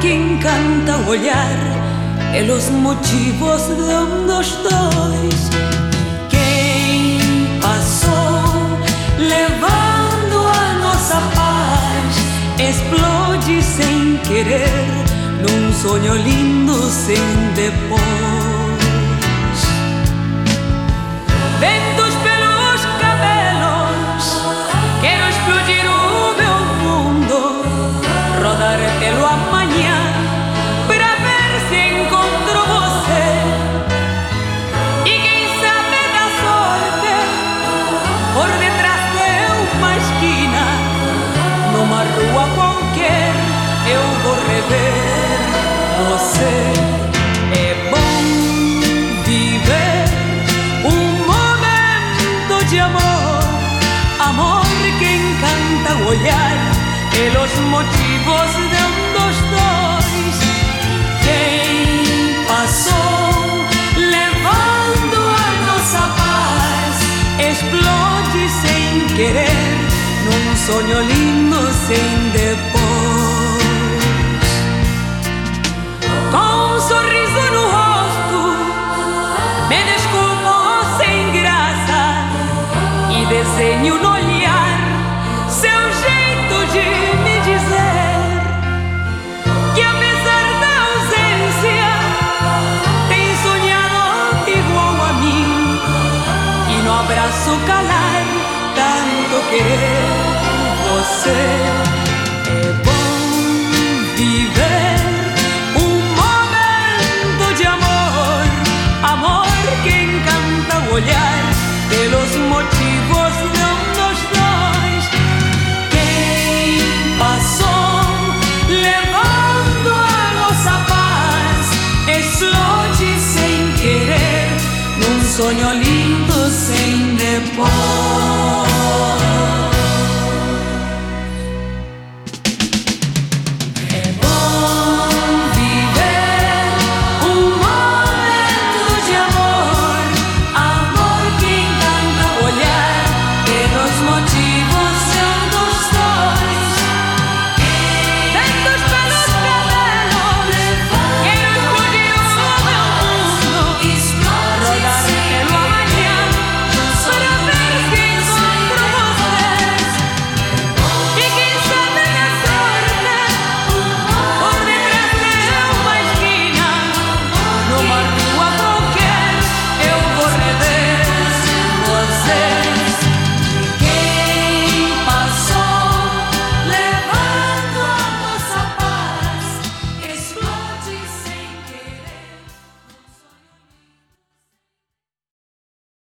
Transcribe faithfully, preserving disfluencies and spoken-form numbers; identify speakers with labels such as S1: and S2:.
S1: que encanta o olhar é os motivos de um dos dois. Quem passou levando a nossa paz explode sem querer num sonho lindo sem depois. Ventos pelos cabelos, quero explodir o meu mundo, rodar pelo amanhã pra ver se encontro você. E quem sabe da sorte, por detrás de uma esquina, numa rua qualquer, eu vou rever você. É bom viver um momento de amor, amor que encanta o olhar pelos motivos de um dos dois. Quem passou levando a nossa paz explode sem querer num sonho lindo sem depois. Com um sorriso no rosto me desculpo sem graça e desenho no olhar seu jeito de me dizer que apesar da ausência tem sonhado igual a mim, e no abraço calar tanto querer você. É bom viver um momento de amor, amor que encanta o olhar pelos motivos de um dos dois. Quem passou levando a nossa paz explode sem querer num sonho lindo sem depois.